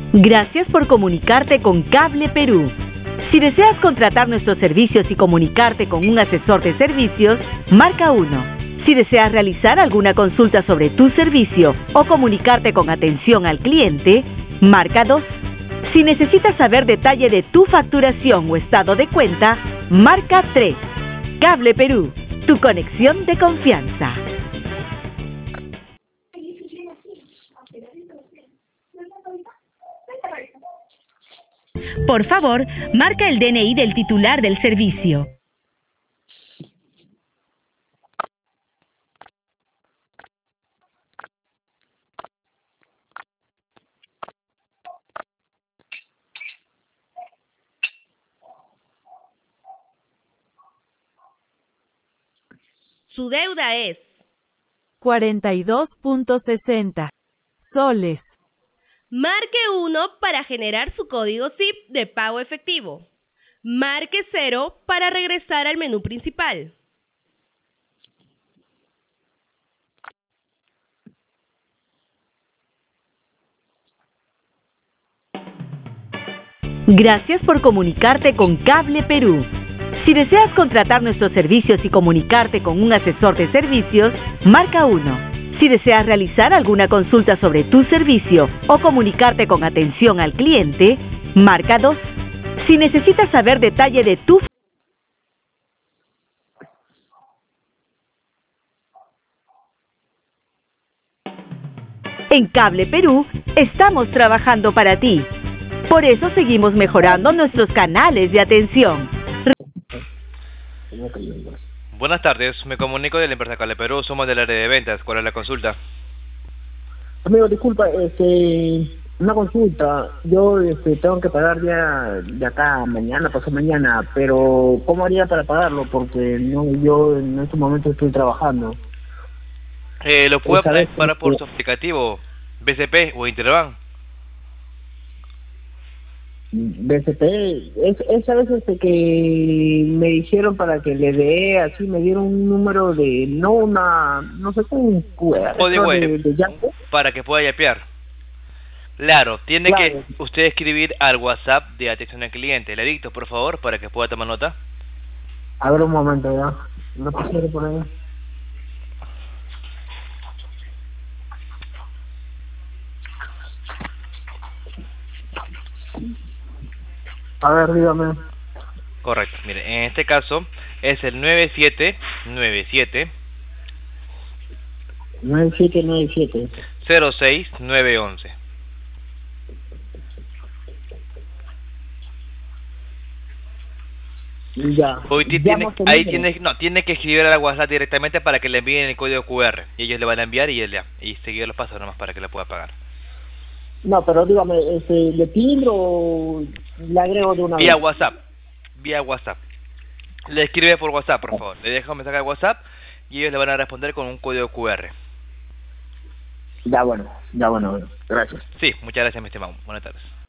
Gracias por comunicarte con Cable Perú. Si deseas contratar nuestros servicios y comunicarte con un asesor de servicios, marca 1. Si deseas realizar alguna consulta sobre tu servicio o comunicarte con atención al cliente, marca 2. Si necesitas saber detalle de tu facturación o estado de cuenta, marca 3. Cable Perú, tu conexión de confianza. Por favor, marca el DNI del titular del servicio. Su deuda es 42.60 soles. Marque 1 para generar su código SIP de pago efectivo. Marque 0 para regresar al menú principal. Gracias por comunicarte con Cable Perú. Si deseas contratar nuestros servicios y comunicarte con un asesor de servicios, marca 1. Si deseas realizar alguna consulta sobre tu servicio o comunicarte con atención al cliente, marca 2. Si necesitas saber detalle de tu... En Cable Perú, estamos trabajando para ti. Por eso seguimos mejorando nuestros canales de atención. Buenas tardes, me comunico de la empresa Cable Perú, somos del área de ventas. ¿Cuál es la consulta? Amigo, disculpa, una consulta. Yo tengo que pagar ya de acá mañana, pasado mañana, pero ¿cómo haría para pagarlo? Porque no, yo en este momento estoy trabajando. Lo puede pagar por su aplicativo BCP o Interbank. BCP, esa vez que me dijeron para que le dé, así me dieron un número de, no sé cómo, un QR, Código de Yapo, para que pueda yapear. Claro, tiene que usted escribir al WhatsApp de atención al cliente. Le dicto, por favor, para que pueda tomar nota. A ver un momento, ya. No pasaré por ahí. A ver, dígame. Correcto, mire, en este caso es el 9797 9797 06911. Ya. Tiene que escribir a la WhatsApp directamente para que le envíen el código QR y ellos le van a enviar y seguir los pasos nomás para que lo pueda pagar. No, pero dígame, ¿le pido o le agrego de una vez? Vía WhatsApp. Le escribe por WhatsApp, por favor. Le deja un mensaje de WhatsApp y ellos le van a responder con un código QR. Ya bueno. Gracias. Sí, muchas gracias, mi estimado. Buenas tardes.